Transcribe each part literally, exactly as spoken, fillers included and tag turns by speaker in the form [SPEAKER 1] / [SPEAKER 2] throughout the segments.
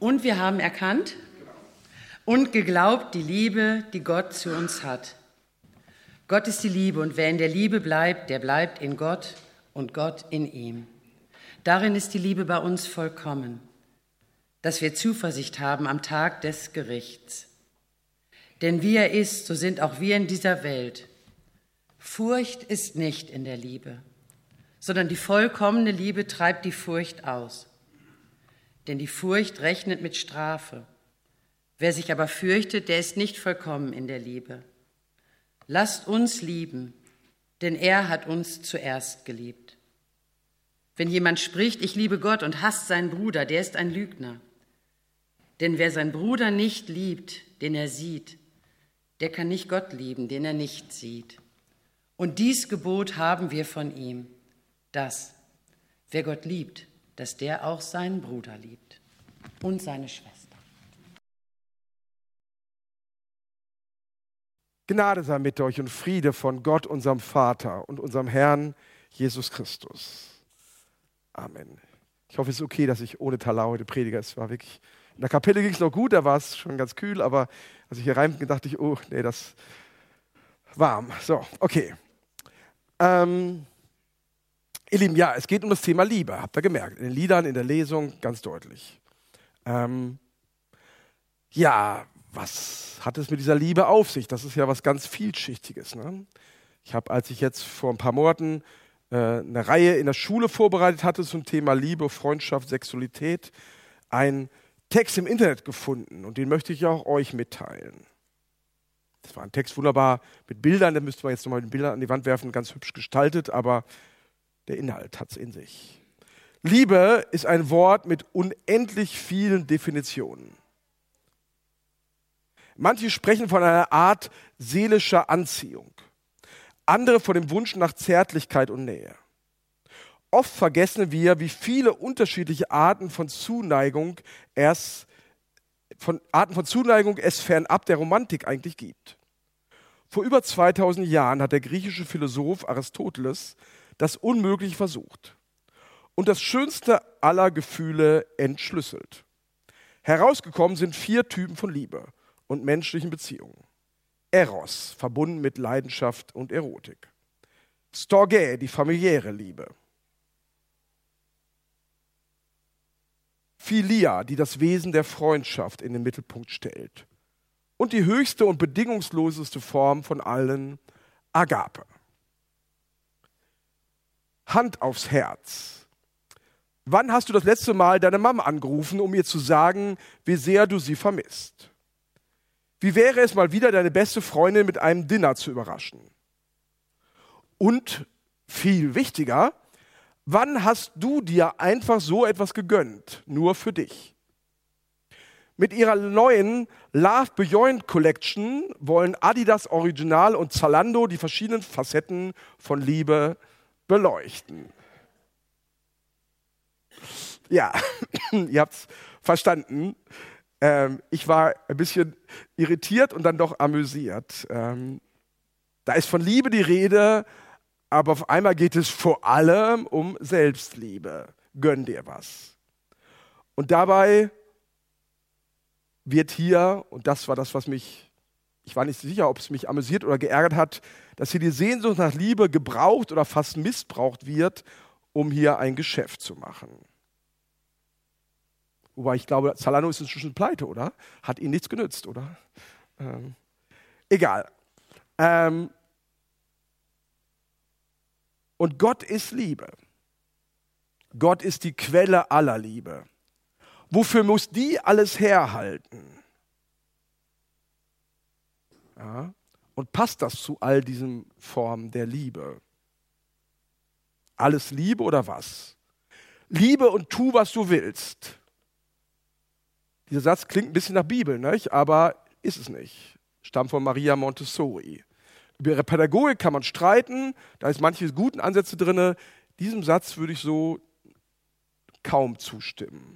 [SPEAKER 1] Und wir haben erkannt und geglaubt die Liebe, die Gott zu uns hat. Gott ist die Liebe und wer in der Liebe bleibt, der bleibt in Gott und Gott in ihm. Darin ist die Liebe bei uns vollkommen, dass wir Zuversicht haben am Tag des Gerichts. Denn wie er ist, so sind auch wir in dieser Welt. Furcht ist nicht in der Liebe, sondern die vollkommene Liebe treibt die Furcht aus. Denn die Furcht rechnet mit Strafe. Wer sich aber fürchtet, der ist nicht vollkommen in der Liebe. Lasst uns lieben, denn er hat uns zuerst geliebt. Wenn jemand spricht, ich liebe Gott und hasst seinen Bruder, der ist ein Lügner. Denn wer seinen Bruder nicht liebt, den er sieht, der kann nicht Gott lieben, den er nicht sieht. Und dies Gebot haben wir von ihm, dass, wer Gott liebt, dass der auch seinen Bruder liebt und seine Schwester.
[SPEAKER 2] Gnade sei mit euch und Friede von Gott, unserem Vater und unserem Herrn Jesus Christus. Amen. Ich hoffe, es ist okay, dass ich ohne Talar heute predige. Es war wirklich, in der Kapelle ging es noch gut, da war es schon ganz kühl, aber als ich hier rein bin, dachte ich, oh, nee, das ist warm. So, okay. Ähm, ihr Lieben, ja, es geht um das Thema Liebe, habt ihr gemerkt. In den Liedern, in der Lesung, ganz deutlich. Ähm, ja, was hat es mit dieser Liebe auf sich? Das ist ja was ganz Vielschichtiges. Ne? Ich habe, als ich jetzt vor ein paar Monaten äh, eine Reihe in der Schule vorbereitet hatte zum Thema Liebe, Freundschaft, Sexualität, einen Text im Internet gefunden und den möchte ich auch euch mitteilen. Das war ein Text wunderbar mit Bildern, den müsste man jetzt nochmal mit den Bildern an die Wand werfen, ganz hübsch gestaltet, aber der Inhalt hat es in sich. Liebe ist ein Wort mit unendlich vielen Definitionen. Manche sprechen von einer Art seelischer Anziehung, andere von dem Wunsch nach Zärtlichkeit und Nähe. Oft vergessen wir, wie viele unterschiedliche Arten von Zuneigung es, von Arten von Zuneigung es fernab der Romantik eigentlich gibt. Vor über zweitausend Jahren hat der griechische Philosoph Aristoteles das Unmögliche versucht und das schönste aller Gefühle entschlüsselt. Herausgekommen sind vier Typen von Liebe und menschlichen Beziehungen. Eros, verbunden mit Leidenschaft und Erotik. Storge, die familiäre Liebe. Philia, die das Wesen der Freundschaft in den Mittelpunkt stellt. Und die höchste und bedingungsloseste Form von allen, Agape. Hand aufs Herz. Wann hast du das letzte Mal deine Mama angerufen, um ihr zu sagen, wie sehr du sie vermisst? Wie wäre es mal wieder, deine beste Freundin mit einem Dinner zu überraschen? Und viel wichtiger, wann hast du dir einfach so etwas gegönnt, nur für dich? Mit ihrer neuen Love Beyond Collection wollen Adidas Original und Zalando die verschiedenen Facetten von Liebe beleuchten. Ja, ihr habt es verstanden. Ähm, ich war ein bisschen irritiert und dann doch amüsiert. Ähm, da ist von Liebe die Rede, aber auf einmal geht es vor allem um Selbstliebe. Gönn dir was. Und dabei wird hier, und das war das, was mich, ich war nicht sicher, ob es mich amüsiert oder geärgert hat, dass hier die Sehnsucht nach Liebe gebraucht oder fast missbraucht wird, um hier ein Geschäft zu machen. Wobei ich glaube, Zalando ist inzwischen pleite, oder? Hat ihnen nichts genützt, oder? Ähm, egal. Ähm, und Gott ist Liebe. Gott ist die Quelle aller Liebe. Wofür muss die alles herhalten? Ja, und passt das zu all diesen Formen der Liebe? Alles Liebe oder was? Liebe und tu, was du willst. Dieser Satz klingt ein bisschen nach Bibel, nicht? Aber ist es nicht. Stammt von Maria Montessori. Über ihre Pädagogik kann man streiten, da ist manche guten Ansätze drin. Diesem Satz würde ich so kaum zustimmen.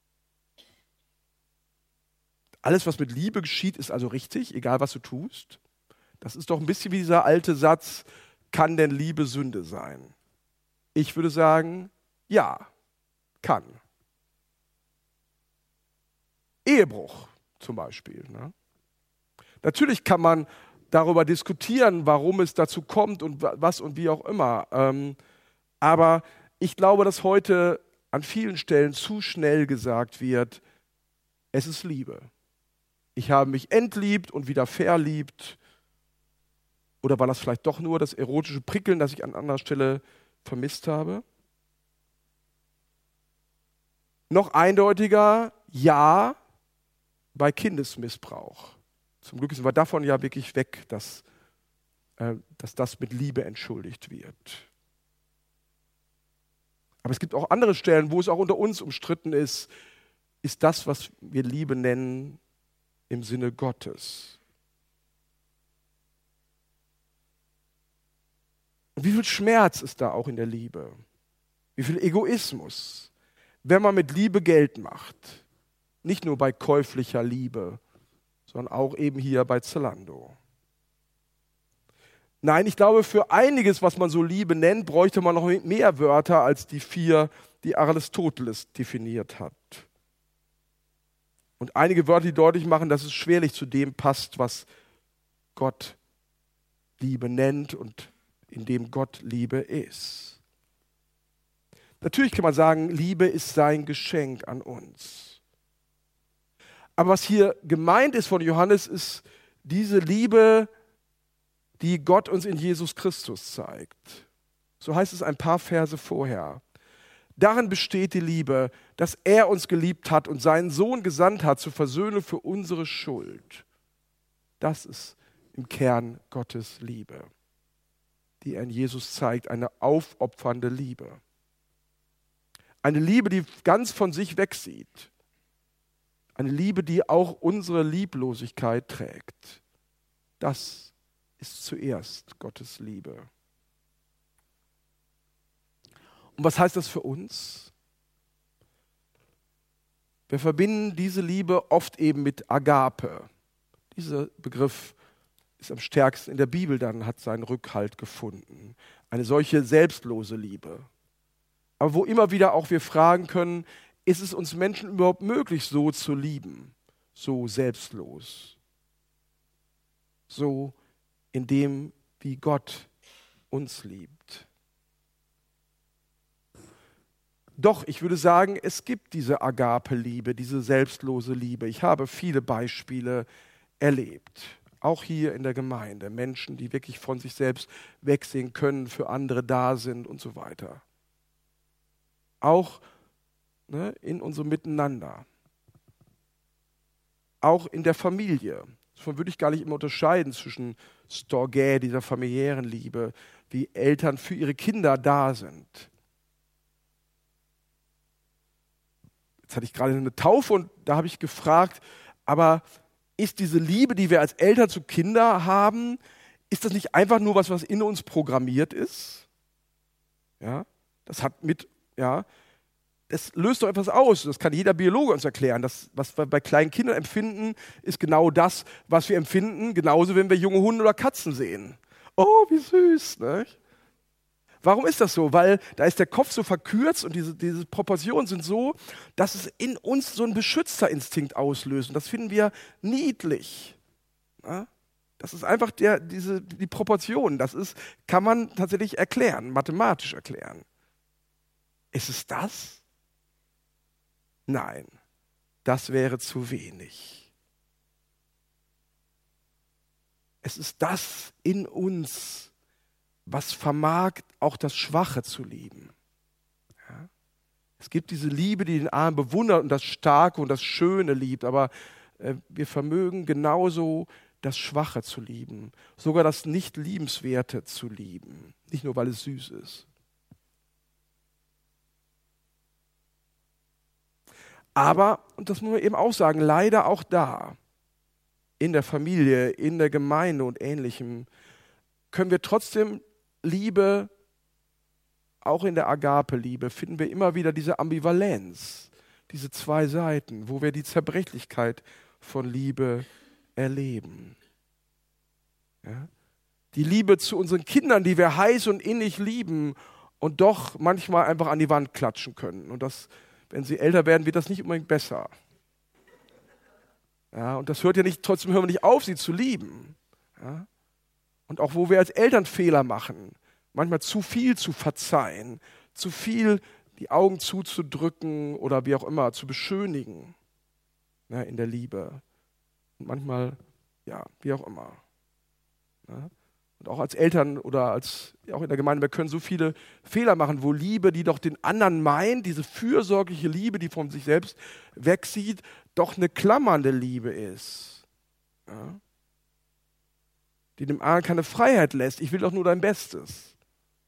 [SPEAKER 2] Alles, was mit Liebe geschieht, ist also richtig, egal was du tust. Das ist doch ein bisschen wie dieser alte Satz, kann denn Liebe Sünde sein? Ich würde sagen, ja, kann. Ehebruch zum Beispiel. Ne? Natürlich kann man darüber diskutieren, warum es dazu kommt und was und wie auch immer. Ähm, aber ich glaube, dass heute an vielen Stellen zu schnell gesagt wird, es ist Liebe. Ich habe mich entliebt und wieder verliebt. Oder war das vielleicht doch nur das erotische Prickeln, das ich an anderer Stelle vermisst habe? Noch eindeutiger, ja, bei Kindesmissbrauch. Zum Glück sind wir davon ja wirklich weg, dass, äh, dass das mit Liebe entschuldigt wird. Aber es gibt auch andere Stellen, wo es auch unter uns umstritten ist, ist das, was wir Liebe nennen, im Sinne Gottes. Und wie viel Schmerz ist da auch in der Liebe? Wie viel Egoismus, wenn man mit Liebe Geld macht. Nicht nur bei käuflicher Liebe, sondern auch eben hier bei Zalando. Nein, ich glaube, für einiges, was man so Liebe nennt, bräuchte man noch mehr Wörter als die vier, die Aristoteles definiert hat. Und einige Wörter, die deutlich machen, dass es schwerlich zu dem passt, was Gott Liebe nennt und in dem Gott Liebe ist. Natürlich kann man sagen, Liebe ist sein Geschenk an uns. Aber was hier gemeint ist von Johannes, ist diese Liebe, die Gott uns in Jesus Christus zeigt. So heißt es ein paar Verse vorher. Darin besteht die Liebe, dass er uns geliebt hat und seinen Sohn gesandt hat zur Versöhnung für unsere Schuld. Das ist im Kern Gottes Liebe, die er in Jesus zeigt, eine aufopfernde Liebe. Eine Liebe, die ganz von sich wegsieht. Eine Liebe, die auch unsere Lieblosigkeit trägt. Das ist zuerst Gottes Liebe. Und was heißt das für uns? Wir verbinden diese Liebe oft eben mit Agape. Dieser Begriff ist am stärksten in der Bibel, dann hat seinen Rückhalt gefunden. Eine solche selbstlose Liebe. Aber wo immer wieder auch wir fragen können, ist es uns Menschen überhaupt möglich, so zu lieben, so selbstlos, so in dem, wie Gott uns liebt? Doch, ich würde sagen, es gibt diese Agape-Liebe, diese selbstlose Liebe. Ich habe viele Beispiele erlebt, auch hier in der Gemeinde. Menschen, die wirklich von sich selbst wegsehen können, für andere da sind und so weiter. Auch ne, in unserem Miteinander. Auch in der Familie. Davon würde ich gar nicht immer unterscheiden zwischen Storge, dieser familiären Liebe, wie Eltern für ihre Kinder da sind. Jetzt hatte ich gerade eine Taufe und da habe ich gefragt, aber ist diese Liebe, die wir als Eltern zu Kindern haben, ist das nicht einfach nur was, was in uns programmiert ist? Ja, das hat mit, ja, das löst doch etwas aus. Das kann jeder Biologe uns erklären. Das, was wir bei kleinen Kindern empfinden, ist genau das, was wir empfinden, genauso wenn wir junge Hunde oder Katzen sehen. Oh, wie süß, ne? Warum ist das so? Weil da ist der Kopf so verkürzt und diese, diese Proportionen sind so, dass es in uns so einen Beschützerinstinkt auslöst. Und das finden wir niedlich. Ja? Das ist einfach der, diese, die Proportion. Das ist, kann man tatsächlich erklären, mathematisch erklären. Ist es das? Nein, das wäre zu wenig. Es ist das in uns, was vermag, auch das Schwache zu lieben. Ja? Es gibt diese Liebe, die den Armen bewundert und das Starke und das Schöne liebt, aber äh, wir vermögen genauso das Schwache zu lieben, sogar das Nicht-Liebenswerte zu lieben, nicht nur, weil es süß ist. Aber, und das muss man eben auch sagen, leider auch da, in der Familie, in der Gemeinde und Ähnlichem, können wir trotzdem Liebe, auch in der Agape-Liebe, finden wir immer wieder diese Ambivalenz, diese zwei Seiten, wo wir die Zerbrechlichkeit von Liebe erleben. Ja? Die Liebe zu unseren Kindern, die wir heiß und innig lieben und doch manchmal einfach an die Wand klatschen können. Und das, wenn sie älter werden, wird das nicht unbedingt besser. Ja, und das hört ja nicht, trotzdem hören wir nicht auf, sie zu lieben. Ja? Und auch wo wir als Eltern Fehler machen, manchmal zu viel zu verzeihen, zu viel die Augen zuzudrücken oder wie auch immer, zu beschönigen, ja, in der Liebe. Und manchmal, ja, wie auch immer. Ja? Und auch als Eltern oder als, auch in der Gemeinde, wir können so viele Fehler machen, wo Liebe, die doch den anderen meint, diese fürsorgliche Liebe, die von sich selbst wegsieht, doch eine klammernde Liebe ist. Ja? Die dem anderen keine Freiheit lässt. Ich will doch nur dein Bestes.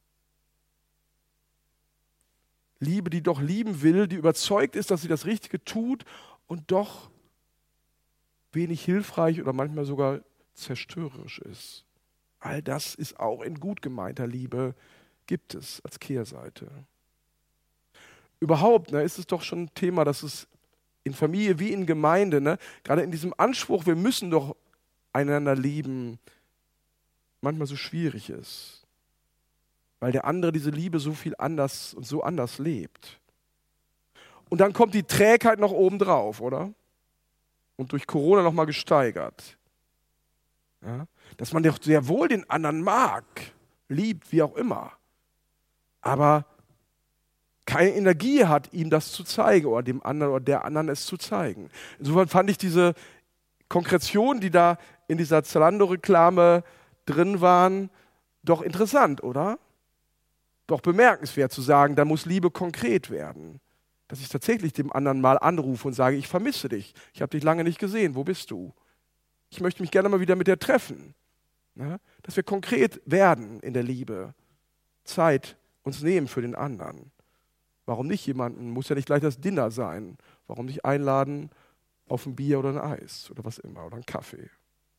[SPEAKER 2] Liebe, die doch lieben will, die überzeugt ist, dass sie das Richtige tut und doch wenig hilfreich oder manchmal sogar zerstörerisch ist. All das ist auch in gut gemeinter Liebe, gibt es als Kehrseite. Überhaupt ne, ist es doch schon ein Thema, dass es in Familie wie in Gemeinde, ne, gerade in diesem Anspruch, wir müssen doch einander lieben, manchmal so schwierig ist. Weil der andere diese Liebe so viel anders und so anders lebt. Und dann kommt die Trägheit noch oben drauf, oder? Und durch Corona noch mal gesteigert. Ja? Dass man doch sehr wohl den anderen mag, liebt, wie auch immer. Aber keine Energie hat, ihm das zu zeigen oder dem anderen oder der anderen es zu zeigen. Insofern fand ich diese Konkretion, die da in dieser Zalando-Reklame drin waren, doch interessant, oder? Doch bemerkenswert zu sagen, da muss Liebe konkret werden. Dass ich tatsächlich dem anderen mal anrufe und sage, ich vermisse dich. Ich habe dich lange nicht gesehen. Wo bist du? Ich möchte mich gerne mal wieder mit dir treffen. Ja? Dass wir konkret werden in der Liebe. Zeit uns nehmen für den anderen. Warum nicht jemanden? Muss ja nicht gleich das Dinner sein. Warum nicht einladen auf ein Bier oder ein Eis oder was immer oder einen Kaffee?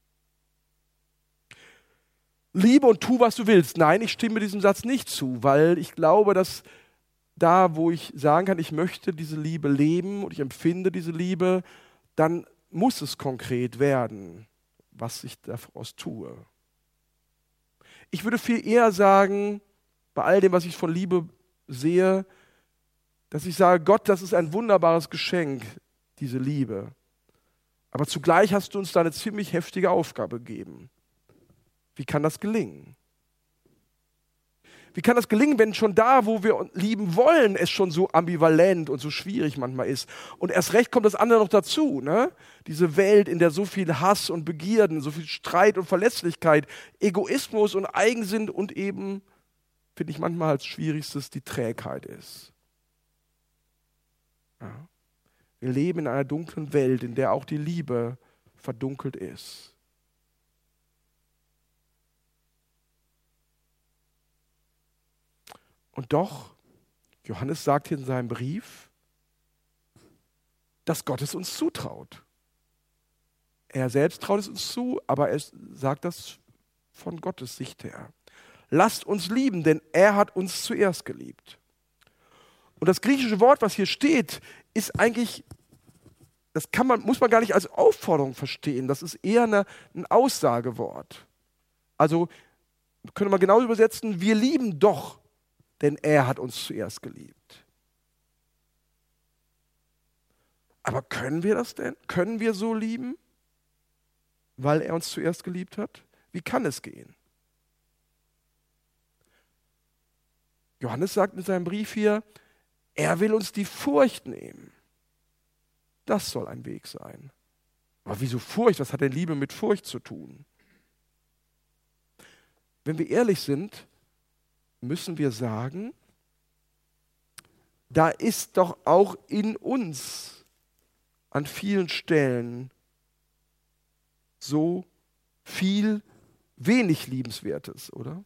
[SPEAKER 2] Liebe und tu, was du willst. Nein, ich stimme diesem Satz nicht zu, weil ich glaube, dass da, wo ich sagen kann, ich möchte diese Liebe leben und ich empfinde diese Liebe, dann muss es konkret werden, was ich daraus tue. Ich würde viel eher sagen, bei all dem, was ich von Liebe sehe, dass ich sage, Gott, das ist ein wunderbares Geschenk, diese Liebe. Aber zugleich hast du uns da eine ziemlich heftige Aufgabe gegeben. Wie kann das gelingen? Wie kann das gelingen, wenn schon da, wo wir lieben wollen, es schon so ambivalent und so schwierig manchmal ist? Und erst recht kommt das andere noch dazu, ne? Diese Welt, in der so viel Hass und Begierden, so viel Streit und Verletzlichkeit, Egoismus und Eigensinn und eben, finde ich manchmal als Schwierigstes, die Trägheit ist. Ja. Wir leben in einer dunklen Welt, in der auch die Liebe verdunkelt ist. Und doch, Johannes sagt hier in seinem Brief, dass Gott es uns zutraut. Er selbst traut es uns zu, aber er sagt das von Gottes Sicht her. Lasst uns lieben, denn er hat uns zuerst geliebt. Und das griechische Wort, was hier steht, ist eigentlich, das kann man, muss man gar nicht als Aufforderung verstehen. Das ist eher eine, ein Aussagewort. Also könnte man genau übersetzen, wir lieben doch, denn er hat uns zuerst geliebt. Aber können wir das denn? Können wir so lieben, weil er uns zuerst geliebt hat? Wie kann es gehen? Johannes sagt in seinem Brief hier, er will uns die Furcht nehmen. Das soll ein Weg sein. Aber wieso Furcht? Was hat denn Liebe mit Furcht zu tun? Wenn wir ehrlich sind, müssen wir sagen, da ist doch auch in uns an vielen Stellen so viel wenig Liebenswertes, oder?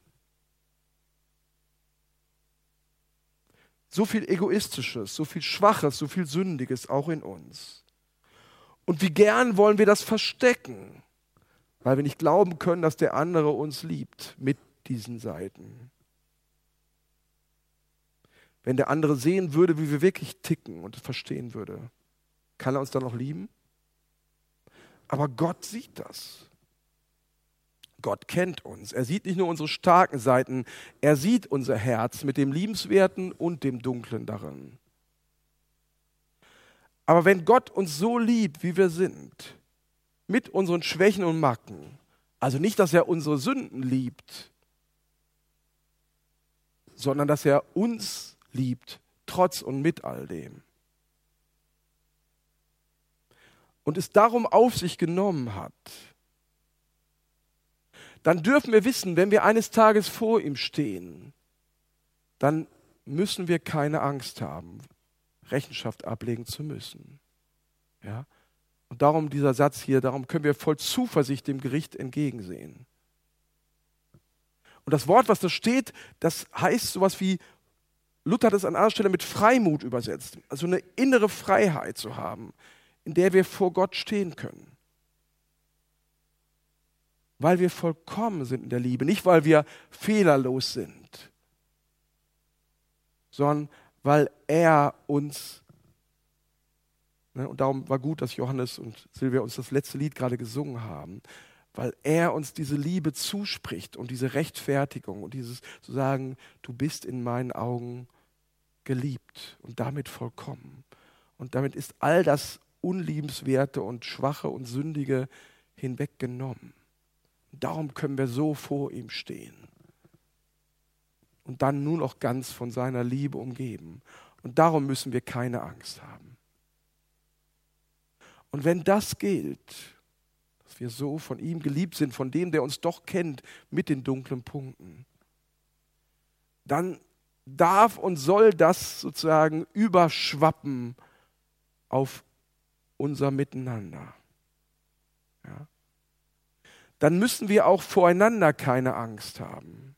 [SPEAKER 2] So viel Egoistisches, so viel Schwaches, so viel Sündiges auch in uns. Und wie gern wollen wir das verstecken, weil wir nicht glauben können, dass der andere uns liebt mit diesen Seiten. Wenn der andere sehen würde, wie wir wirklich ticken und verstehen würde, kann er uns dann noch lieben? Aber Gott sieht das. Gott kennt uns. Er sieht nicht nur unsere starken Seiten, er sieht unser Herz mit dem Liebenswerten und dem Dunklen darin. Aber wenn Gott uns so liebt, wie wir sind, mit unseren Schwächen und Macken. Also nicht, dass er unsere Sünden liebt, sondern dass er uns liebt, trotz und mit all dem. Und es darum auf sich genommen hat, dann dürfen wir wissen, wenn wir eines Tages vor ihm stehen, dann müssen wir keine Angst haben, Rechenschaft ablegen zu müssen. Ja? Und darum dieser Satz hier, darum können wir voll Zuversicht dem Gericht entgegensehen. Und das Wort, was da steht, das heißt sowas wie, Luther hat es an anderer Stelle mit Freimut übersetzt, also eine innere Freiheit zu haben, in der wir vor Gott stehen können. Weil wir vollkommen sind in der Liebe, nicht weil wir fehlerlos sind, sondern weil er uns, ne, und darum war gut, dass Johannes und Silvia uns das letzte Lied gerade gesungen haben, weil er uns diese Liebe zuspricht und diese Rechtfertigung und dieses zu sagen, du bist in meinen Augen geliebt und damit vollkommen. Und damit ist all das Unliebenswerte und Schwache und Sündige hinweggenommen. Und darum können wir so vor ihm stehen. Und dann nur noch ganz von seiner Liebe umgeben. Und darum müssen wir keine Angst haben. Und wenn das gilt, dass wir so von ihm geliebt sind, von dem, der uns doch kennt, mit den dunklen Punkten, dann darf und soll das sozusagen überschwappen auf unser Miteinander. Ja? Dann müssen wir auch voreinander keine Angst haben.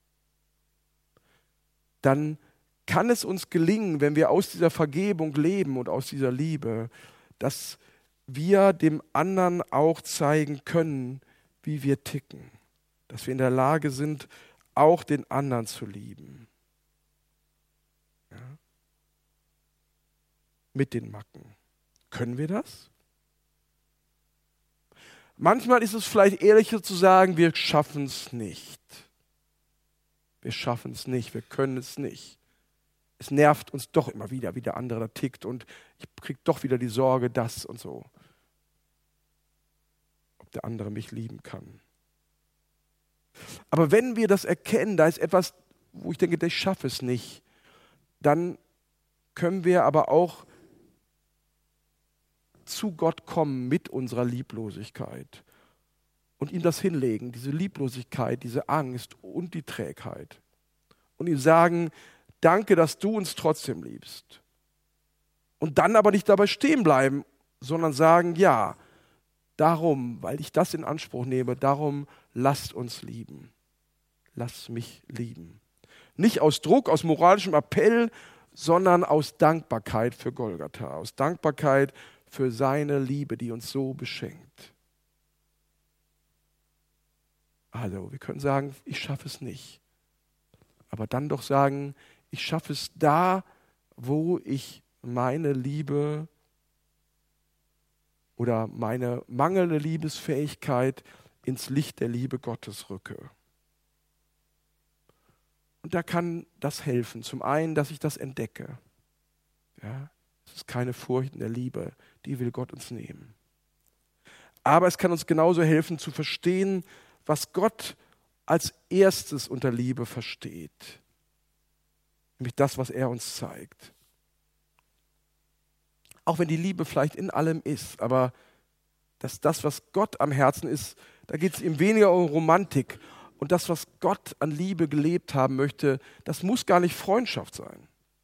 [SPEAKER 2] Dann kann es uns gelingen, wenn wir aus dieser Vergebung leben und aus dieser Liebe, dass wir dem anderen auch zeigen können, wie wir ticken. Dass wir in der Lage sind, auch den anderen zu lieben. Ja? Mit den Macken. Können wir das? Manchmal ist es vielleicht ehrlicher zu sagen, wir schaffen es nicht. Wir schaffen es nicht, wir können es nicht. Es nervt uns doch immer wieder, wie der andere da tickt und ich kriege doch wieder die Sorge, das und so. Ob der andere mich lieben kann. Aber wenn wir das erkennen, da ist etwas, wo ich denke, ich schaffe es nicht, dann können wir aber auch zu Gott kommen mit unserer Lieblosigkeit und ihm das hinlegen, diese Lieblosigkeit, diese Angst und die Trägheit. Und ihm sagen, danke, dass du uns trotzdem liebst. Und dann aber nicht dabei stehen bleiben, sondern sagen, ja, darum, weil ich das in Anspruch nehme, darum lasst uns lieben. Lass mich lieben. Nicht aus Druck, aus moralischem Appell, sondern aus Dankbarkeit für Golgatha, aus Dankbarkeit für seine Liebe, die uns so beschenkt. Also, wir können sagen, ich schaffe es nicht. Aber dann doch sagen, ich schaffe es da, wo ich meine Liebe oder meine mangelnde Liebesfähigkeit ins Licht der Liebe Gottes rücke. Und da kann das helfen. Zum einen, dass ich das entdecke. Ja, es ist keine Furcht in der Liebe, die will Gott uns nehmen. Aber es kann uns genauso helfen zu verstehen, was Gott als erstes unter Liebe versteht. Nämlich das, was er uns zeigt. Auch wenn die Liebe vielleicht in allem ist, aber dass das, was Gott am Herzen ist, da geht es ihm weniger um Romantik. Und das, was Gott an Liebe gelebt haben möchte, das muss gar nicht Freundschaft sein.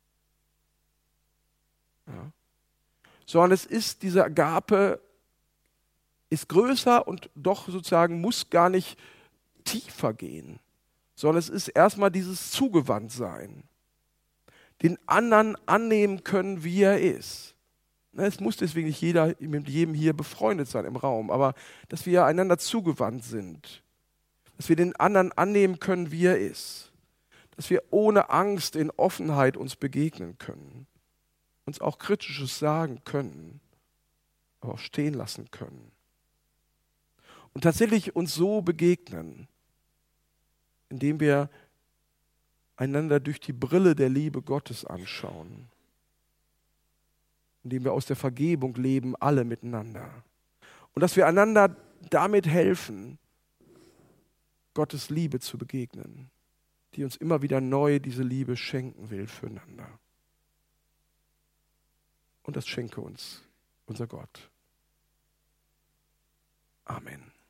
[SPEAKER 2] Ja. Sondern es ist, diese Agape ist größer und doch sozusagen muss gar nicht tiefer gehen. Sondern es ist erstmal dieses Zugewandtsein. Den anderen annehmen können, wie er ist. Es muss deswegen nicht jeder mit jedem hier befreundet sein im Raum, aber dass wir einander zugewandt sind. Dass wir den anderen annehmen können, wie er ist. Dass wir ohne Angst in Offenheit uns begegnen können. Uns auch Kritisches sagen können, aber auch stehen lassen können. Und tatsächlich uns so begegnen, indem wir einander durch die Brille der Liebe Gottes anschauen. Indem wir aus der Vergebung leben, alle miteinander. Und dass wir einander damit helfen, Gottes Liebe zu begegnen, die uns immer wieder neu diese Liebe schenken will füreinander. Und das schenke uns unser Gott. Amen.